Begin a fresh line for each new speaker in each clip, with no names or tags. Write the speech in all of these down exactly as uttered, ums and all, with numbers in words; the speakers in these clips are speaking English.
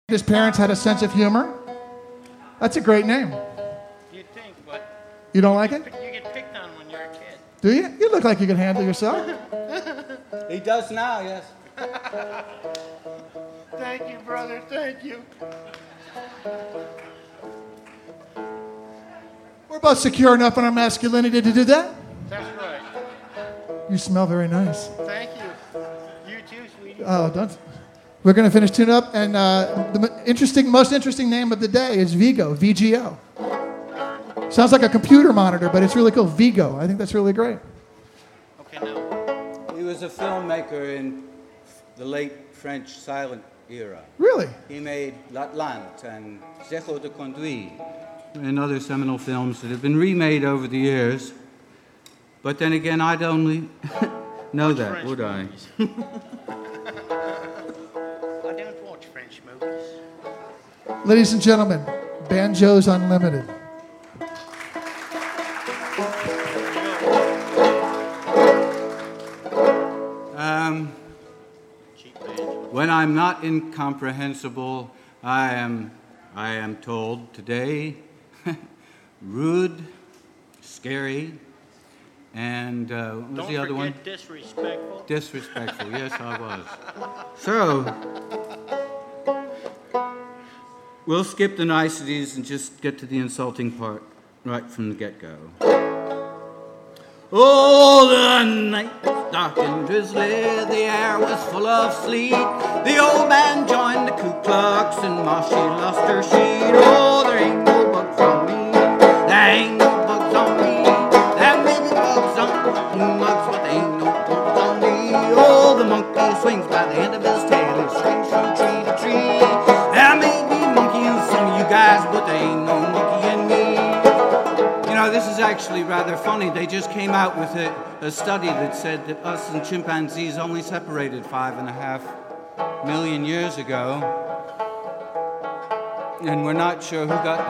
His parents had a sense of humor. That's a great name.
You'd think, but...
You don't like it?
You get picked on when you're a kid.
Do you? You look like you can handle yourself.
He does now, yes.
Thank you, brother. Thank you.
We're both secure enough in our masculinity to do that.
That's right.
You smell very nice.
Thank you. You too, sweetie.
Oh, don't. We're going to finish tune up, and uh, the interesting, most interesting name of the day is Vigo, V G O. Sounds like a computer monitor, but it's really cool. Vigo. I think that's really great.
Okay, now.
He was a filmmaker in the late French silent era.
Really?
He made L'Atlante and Zéro de Conduit and other seminal films that have been remade over the years. But then again, I'd only know that,
French
would I?
I don't watch French movies.
Ladies and gentlemen, Banjos Unlimited.
Um, when I'm not incomprehensible, I am, I am told today, rude, scary, and uh, what was
Don't
the other one?
forget disrespectful.
Disrespectful, yes, I was. So, we'll skip the niceties and just get to the insulting part right from the get-go. Oh, the night was dark and drizzly, the air was full of sleet. The old man joined the Ku Klux and Ma, she lost her sheet. Oh, there ain't no bugs on me, there ain't no bugs on me. There may be bugs on mugs, but there ain't no bugs on me. Oh, the monkey swings by the end of his tail, he swings from tree to tree. There may be monkey in some of you guys, but there ain't no monkey in me. You know, this is actually rather funny. They just came out with a, a study that said that us and chimpanzees only separated five and a half million years ago. And we're not sure who got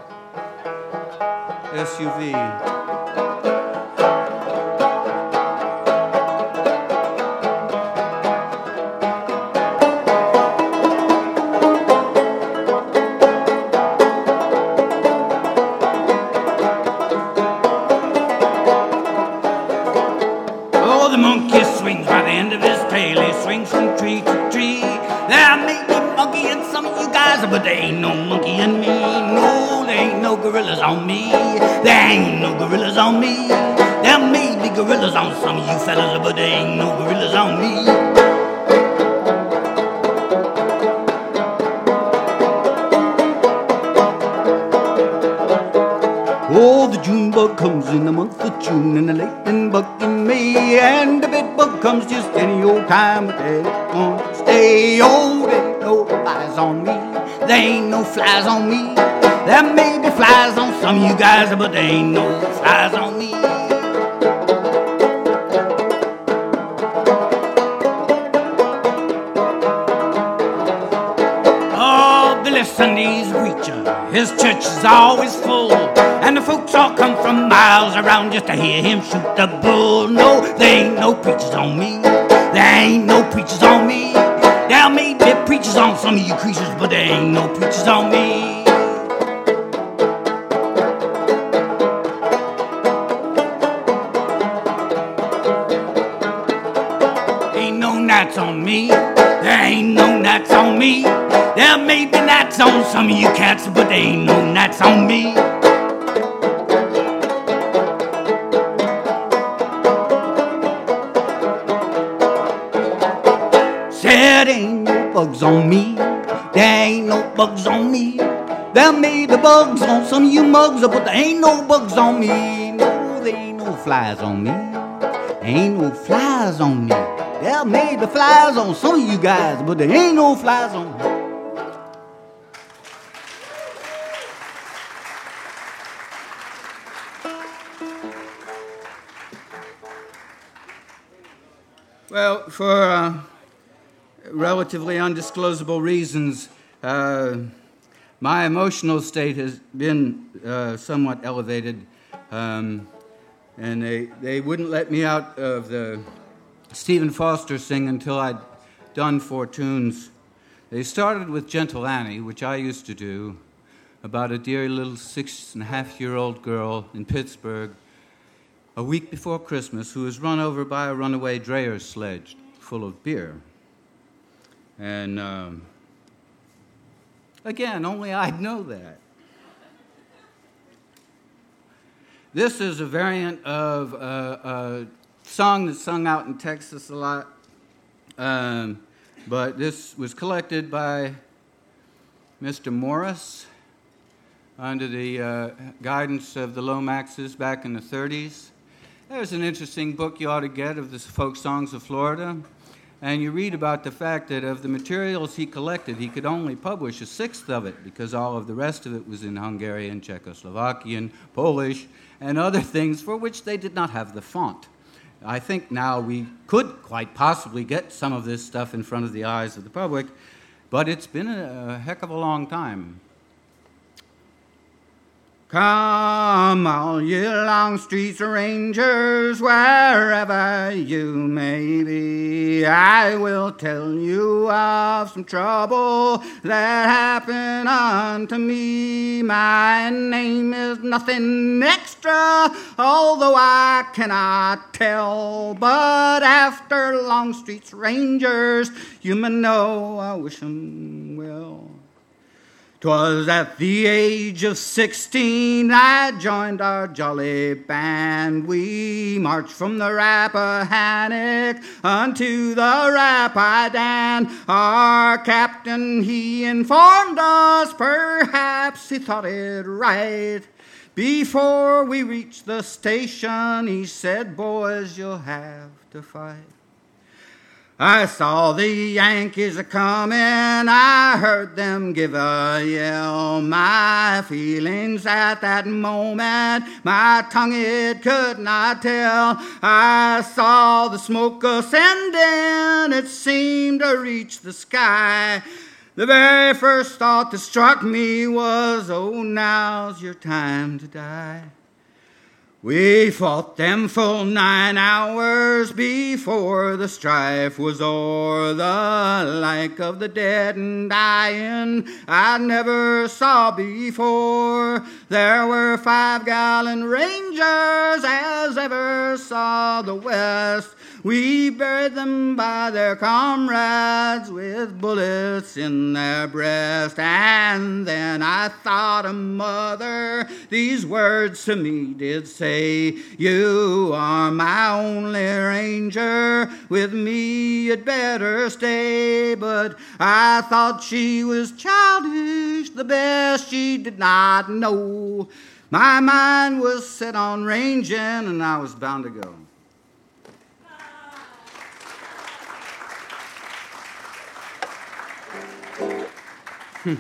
the S U V. But there ain't no monkey in me. No, there ain't no gorillas on me. There ain't no gorillas on me. There may be gorillas on some of you fellas, but there ain't no gorillas on me. Oh, the June bug comes in the month of June, and the lightning bug in May, and the bed bug comes just any old time, but they won't stay. Oh, there ain't no flies on me. There ain't no flies on me. There may be flies on some of you guys, but there ain't no flies on me. Oh, Billy Sunday's a preacher. His church is always full, and the folks all come from miles around just to hear him shoot the bull. No, there ain't no preachers on me. There ain't no preachers on me. There may be preachers on some of you creatures, but there ain't no preachers on me. Ain't no gnats on me. There ain't no gnats on me. There may be gnats on some of you cats, but there ain't no gnats on me. There ain't no bugs on me. There ain't no bugs on me. There may be bugs on some of you mugs, but there ain't no bugs on me. No, there ain't no flies on me. There ain't no flies on me. There may be flies on some of you guys, but there ain't no flies on me. Well, for uh, relatively undisclosable reasons, uh, my emotional state has been uh, somewhat elevated, um, and they, they wouldn't let me out of the Stephen Foster sing until I'd done four tunes. They started with Gentle Annie, which I used to do, about a dear little six-and-a-half-year-old girl in Pittsburgh a week before Christmas who was run over by a runaway Dreher sledge full of beer. And um, again, only I'd know that. This is a variant of a, a song that's sung out in Texas a lot, um, but this was collected by Mister Morris under the uh, guidance of the Lomaxes back in the thirties. There's an interesting book you ought to get of the folk songs of Florida, and you read about the fact that of the materials he collected, he could only publish a sixth of it because all of the rest of it was in Hungarian, Czechoslovakian, Polish, and other things for which they did not have the font. I think now we could quite possibly get some of this stuff in front of the eyes of the public, but it's been a, a heck of a long time. Come, all you Longstreet's Rangers, wherever you may be, I will tell you of some trouble that happened unto me. My name is nothing extra, although I cannot tell, but after Longstreet's Rangers, you may know I wish 'em well. 'Twas at the age of sixteen I joined our jolly band. We marched from the Rappahannock unto the Rapidan. Our captain, he informed us, perhaps he thought it right. Before we reached the station, he said, boys, you'll have to fight. I saw the Yankees a-comin', I heard them give a yell. My feelings at that moment, my tongue it could not tell. I saw the smoke ascending, it seemed to reach the sky. The very first thought that struck me was, oh, now's your time to die. We fought them full nine hours before the strife was o'er. The like of the dead and dying I never saw before. There were five gallant Rangers as ever saw the West. We buried them by their comrades with bullets in their breast. And then I thought of mother, these words to me did say, you are my only Ranger, with me you'd better stay. But I thought she was childish, the best she did not know. My mind was set on ranging and I was bound to go. Hmm.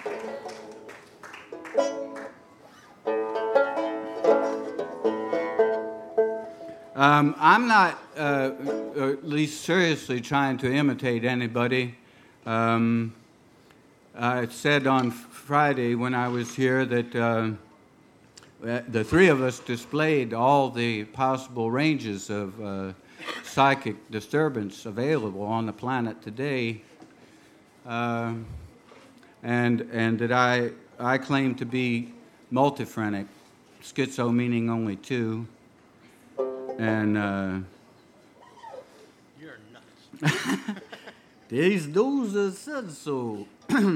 Um, I'm not, uh, at least seriously, trying to imitate anybody. Um, I said on Friday when I was here that uh, the three of us displayed all the possible ranges of uh, psychic disturbance available on the planet today. Uh, and and that I I claim to be multiphrenic, schizo meaning only two, and uh,
you're nuts.
There's those that said so.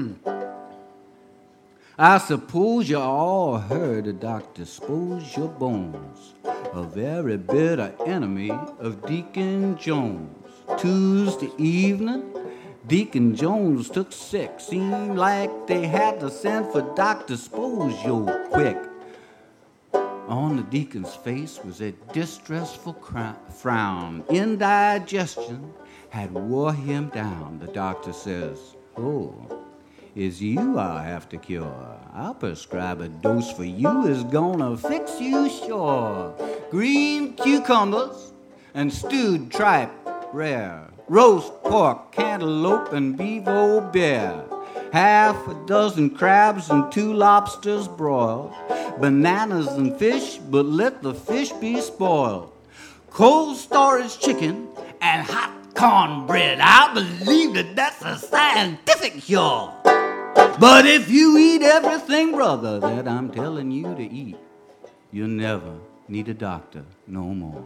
I suppose you all heard of Doctor Sposia Bones, a very bitter enemy of Deacon Jones. Tuesday evening, Deacon Jones took sick. Seemed like they had to send for Doctor Sposio quick. On the deacon's face was a distressful cr- frown. Indigestion had wore him down. The doctor says, oh, is you I have to cure. I'll prescribe a dose for you is gonna fix you sure. Green cucumbers and stewed tripe rare. Roast pork, cantaloupe, and bevo bear. Half a dozen crabs and two lobsters broiled. Bananas and fish, but let the fish be spoiled. Cold storage chicken and hot cornbread. I believe that that's a scientific cure. But if you eat everything, brother, that I'm telling you to eat, you'll never need a doctor no more.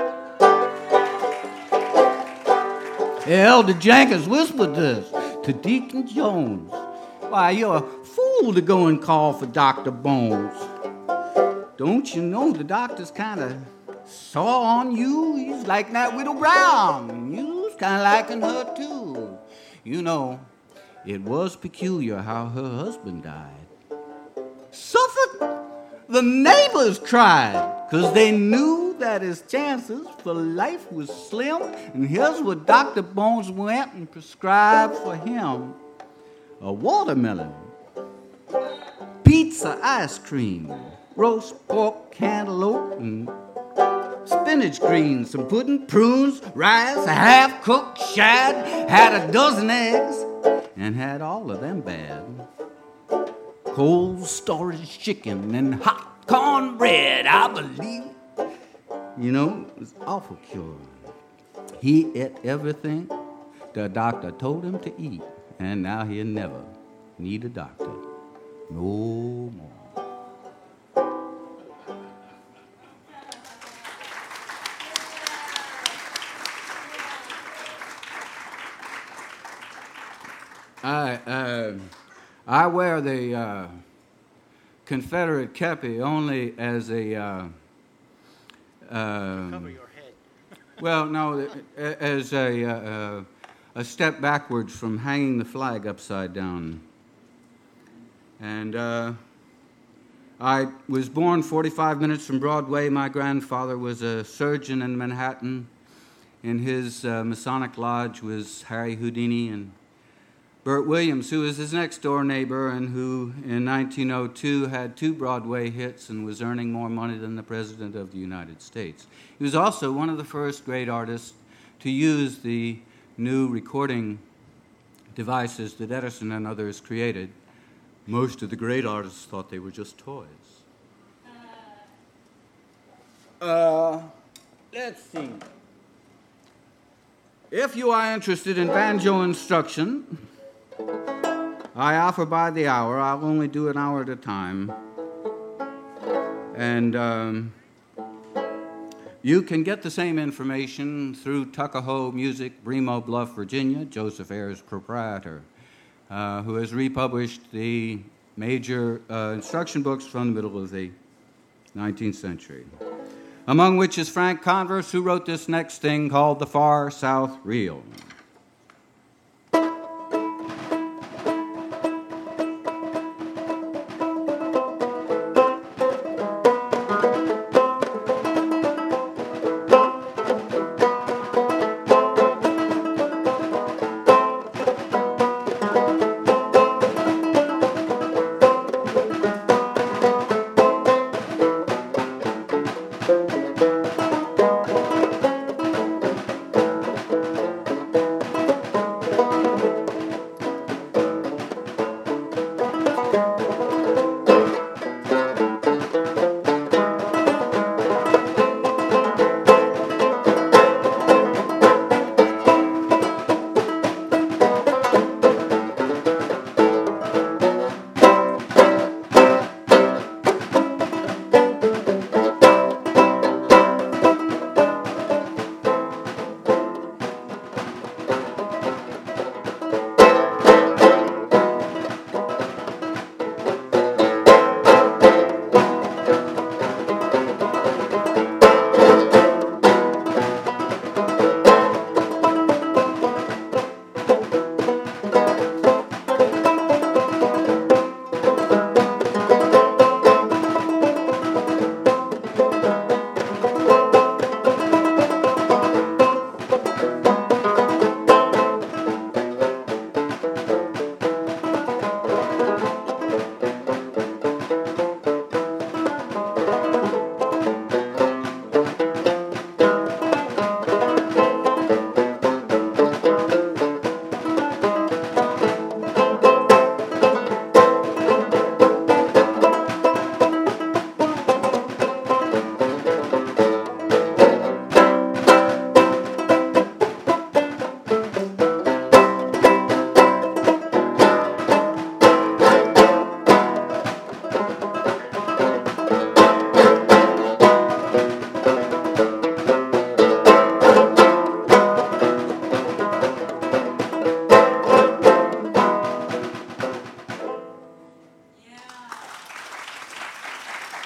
Elder Jenkins whispered this to Deacon Jones. Why, you're a fool to go and call for Doctor Bones. Don't you know the doctor's kind of sore on you? He's like that Widow Brown. You's kind of liking her, too. You know, it was peculiar how her husband died. Suffolk, the neighbors cried, because they knew that his chances for life was slim. And here's what Doctor Bones went and prescribed for him. A watermelon, pizza ice cream, roast pork cantaloupe, and spinach greens, some pudding, prunes, rice, a half-cooked shad, had a dozen eggs, and had all of them bad. Cold storage chicken and hot cornbread, I believe. You know, it was awful cure. He ate everything the doctor told him to eat, and now he'll never need a doctor no more. I, uh, I wear the uh, Confederate kepi only as a... Uh, uh,
Cover your head.
well, no, as a, uh, a step backwards from hanging the flag upside down. And uh, I was born forty-five minutes from Broadway. My grandfather was a surgeon in Manhattan. In his uh, Masonic lodge was Harry Houdini and Burt Williams, who was his next-door neighbor and who, in nineteen oh two, had two Broadway hits and was earning more money than the President of the United States. He was also one of the first great artists to use the new recording devices that Edison and others created. Most of the great artists thought they were just toys. Uh, let's see. If you are interested in banjo instruction, I offer by the hour. I'll only do an hour at a time. And um, you can get the same information through Tuckahoe Music, Bremo Bluff, Virginia, Joseph Ayers, proprietor, uh, who has republished the major uh, instruction books from the middle of the nineteenth century, among which is Frank Converse, who wrote this next thing called The Far South Reel.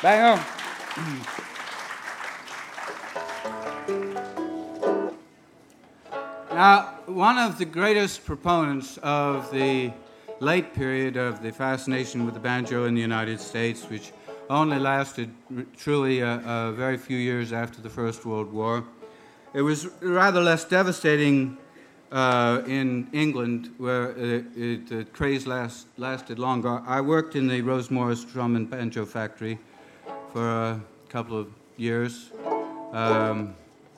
Bang on. Now, one of the greatest proponents of the late period of the fascination with the banjo in the United States, which only lasted truly a, a very few years after the First World War, it was rather less devastating uh, in England, where it, it, the craze last, lasted longer. I worked in the Rose Morris Drum and Banjo Factory for a couple of years. Um,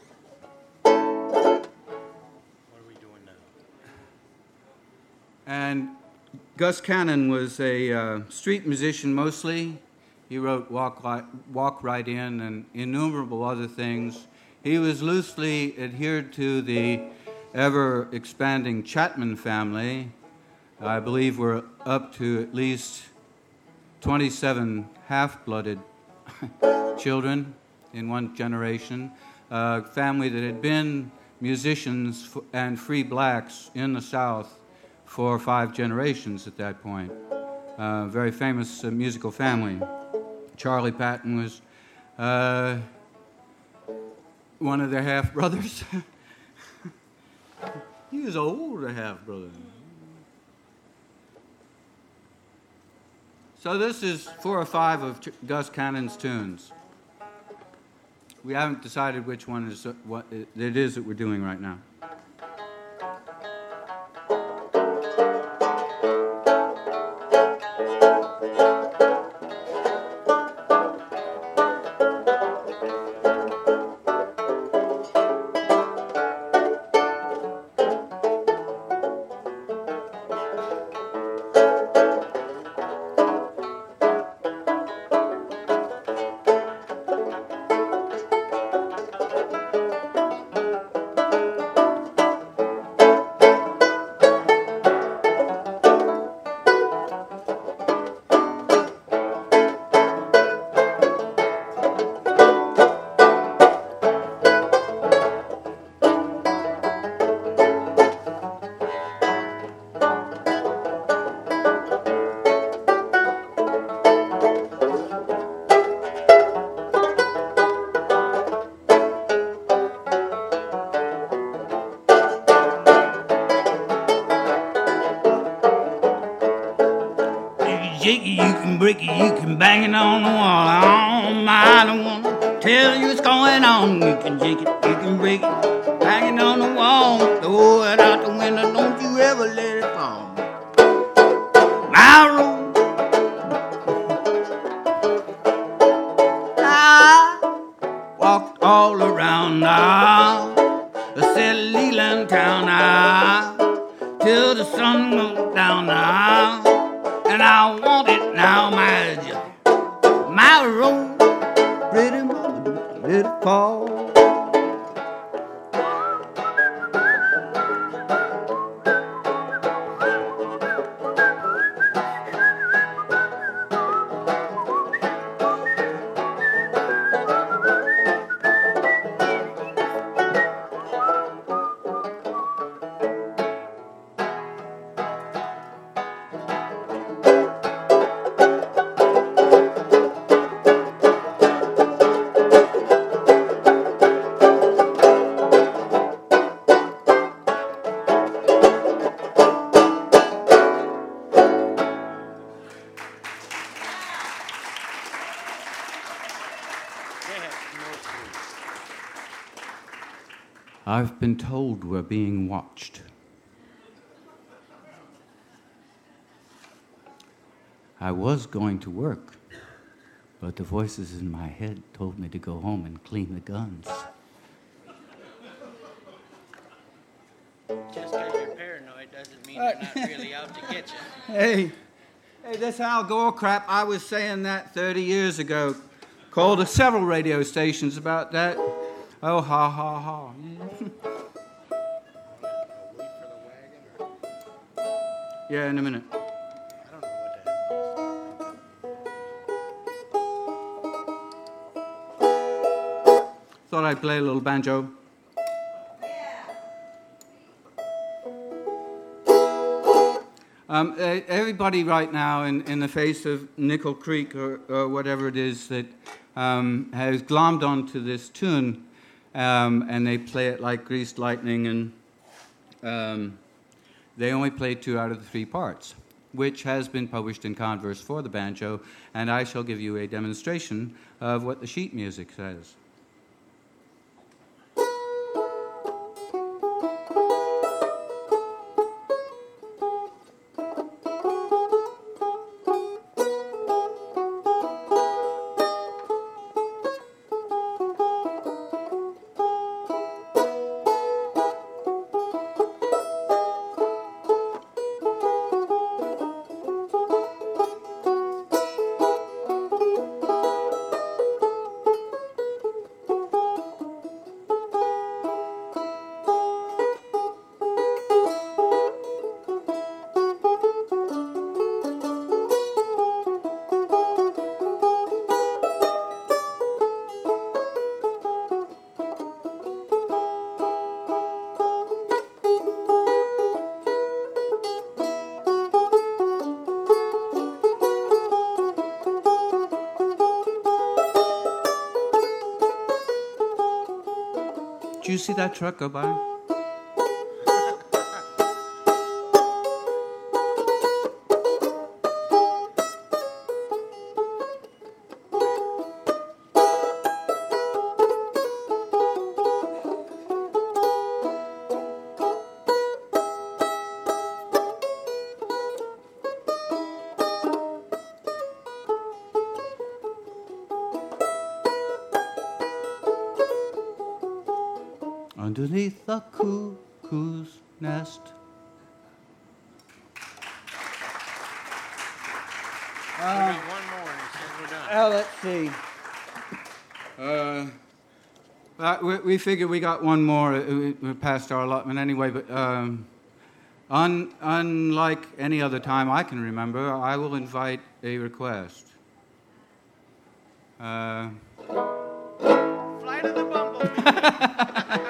And Gus Cannon was a uh, street musician mostly. He wrote Walk, Li- Walk Right In and innumerable other things. He was loosely adhered to the ever-expanding Chapman family. I believe we're up to at least twenty-seven half-blooded children in one generation. A family that had been musicians f- and free blacks in the South for five generations at that point. Uh, very famous uh, musical family. Charlie Patton was uh, one of their half-brothers. He was an older half-brother. So this is four or five of Ch- Gus Cannon's tunes. We haven't decided which one is uh, what it is that we're doing right now.
Shake it, you can break it, you can bang it on the wall. Oh, I don't wanna tell you what's going on. You can shake it, you can break it, bang it on the wall. Throw it out the window, don't you ever let it fall. My room, I walked all around now, the city Leland town now, till the sun goes down now. And I want it now, my joy. My road, pretty mama, don't let it fall.
I've been told we're being watched. I was going to work, but the voices in my head told me to go home and clean the guns.
Just because you're paranoid doesn't mean they're not really out to get you.
Hey, hey, that's Al Gore crap. I was saying that thirty years ago. Called several radio stations about that. Oh, ha, ha, ha. Yeah, in a minute.
I don't know what that is.
Thought I'd play a little banjo. Um, everybody right now in, in the face of Nickel Creek or, or whatever it is that um, has glommed onto this tune, um, and they play it like greased lightning, and um, they only play two out of the three parts, which has been published in Converse for the banjo, and I shall give you a demonstration of what the sheet music says. Did you see that truck go by? Underneath the cuckoo's nest.
Uh, one more and then we're done.
Oh, let's see. Uh, uh, we, we figured we got one more. We, we're past our allotment anyway, but um, un, unlike any other time I can remember, I will invite a request. Uh,
Flight of the Bumblebee.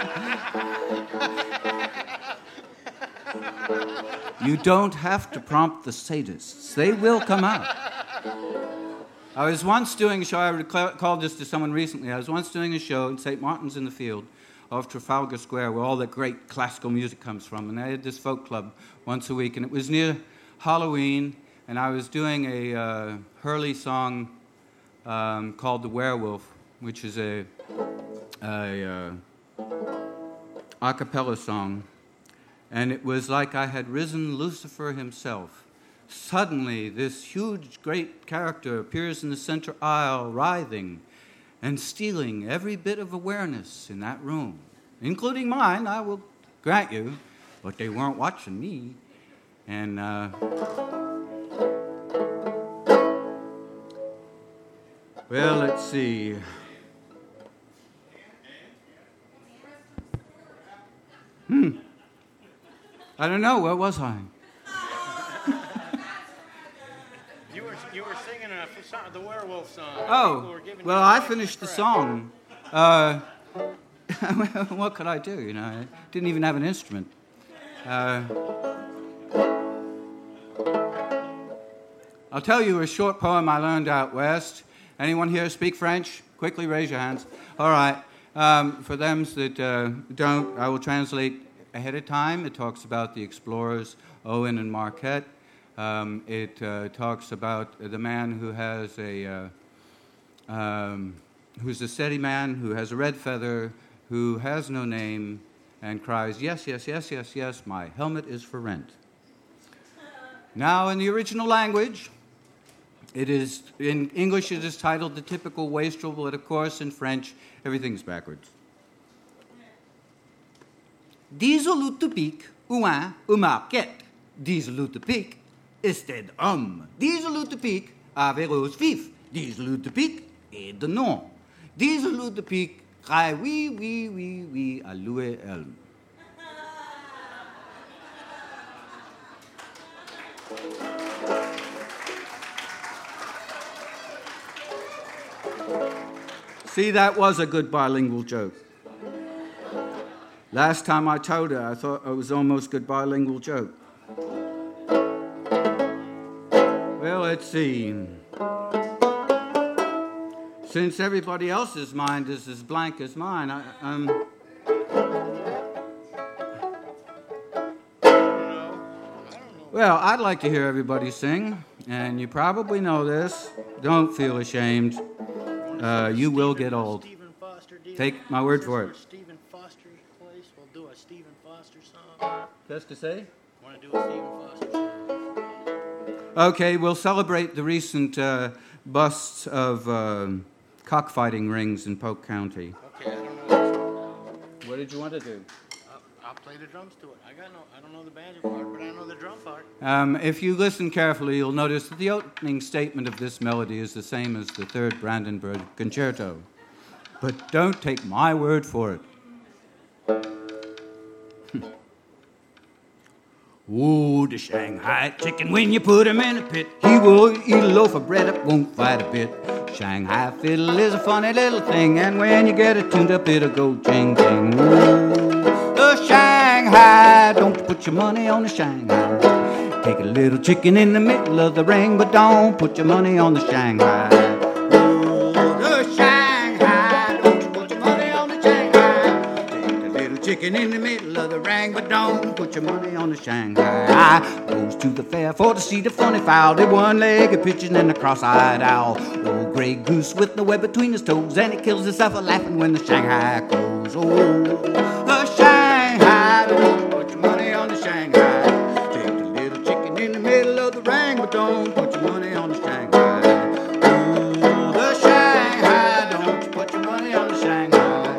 You don't have to prompt the sadists. They will come out. I was once doing a show, I recalled this to someone recently, I was once doing a show in Saint Martin's in the Field off Trafalgar Square where all the great classical music comes from, and they had this folk club once a week, and it was near Halloween, and I was doing a uh, Hurley song um, called The Werewolf, which is a, a uh, a cappella song. And it was like I had risen Lucifer himself. Suddenly, this huge, great character appears in the center aisle, writhing and stealing every bit of awareness in that room, including mine, I will grant you, but they weren't watching me. And uh, well, let's see. Hmm. I don't know. Where was I?
You were you were singing a song, the werewolf song.
Oh, well, I finished the song. Uh, what could I do? You know, I didn't even have an instrument. Uh, I'll tell you a short poem I learned out west. Anyone here speak French? Quickly raise your hands. All right. Um, for them that uh, don't, I will translate ahead of time. It talks about the explorers, Owen and Marquette. Um, it uh, talks about the man who has a, uh, um, who's a steady man, who has a red feather, who has no name, and cries, yes, yes, yes, yes, yes, my helmet is for rent. Now, in the original language, it is, in English it is titled The Typical Wastrel, but of course in French, everything's backwards. Disent l'utopique, ouin, ou marquette. Disent l'utopique, ested homme. Disent l'utopique, avait rose vif. Disent l'utopique, et de nom. Disent l'utopique, crie oui, oui, oui, oui, à louer elle. See, that was a good bilingual joke. Last time I told her, I thought it was almost a good bilingual joke. Well, let's see. Since everybody else's mind is as blank as mine, I, um... Well, I'd like to hear everybody sing, and you probably know this. Don't feel ashamed. Uh, you will get old. Take my word for it.
Stephen Foster place. We'll do a Stephen Foster song.
Just to say?
Want to do a Stephen Foster song?
Okay, we'll celebrate the recent uh, busts of uh, cockfighting rings in Polk County.
Okay, I don't know.
What did you want to do?
I'll, I'll play the drums to it. I got no. I don't know the banjo part, but I know the drum part.
Um, if you listen carefully, you'll notice that the opening statement of this melody is the same as the third Brandenburg Concerto. But don't take my word for it. Ooh, the Shanghai chicken, when you put him in a pit, he will eat a loaf of bread up, won't fight a bit. Shanghai fiddle is a funny little thing, and when you get it tuned up, it'll go ching ching. Ooh, the Shanghai, don't you put your money on the Shanghai. Take a little chicken in the middle of the ring, but don't put your money on the Shanghai. Ooh, the Shanghai, don't you put your money on the Shanghai. Take a little chicken in the middle of the ring, but don't put your money on the Shanghai. I goes to the fair for to see the funny fowl, the one-legged pigeon and the cross-eyed owl. Old gray goose with the web between his toes, and he kills himself a laughing when the Shanghai goes. Oh, the Shanghai, don't put your money on the Shanghai. Take the little chicken in the middle of the ring, but don't put your money on the Shanghai. Oh, the Shanghai, don't you put your money on the Shanghai.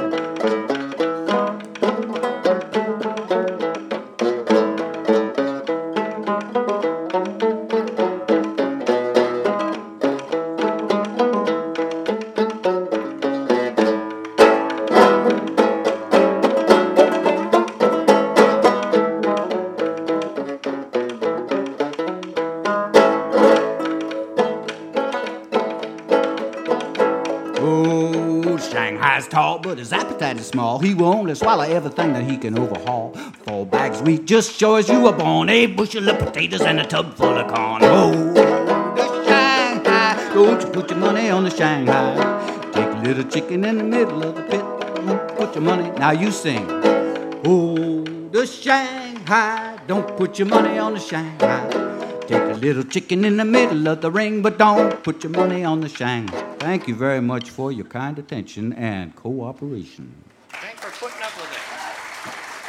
Shanghai's tall, but his appetite is small. He will only swallow everything that he can overhaul. Four bags of wheat just sure as you were born, a bushel of potatoes and a tub full of corn. Oh, the Shanghai, don't you put your money on the Shanghai. Take a little chicken in the middle of the pit, put your money. Now you sing. Oh, the Shanghai, don't put your money on the Shanghai. Take a little chicken in the middle of the ring, but don't put your money on the Shanghai. Thank you very much for your kind attention and cooperation.
Thanks for putting up with it.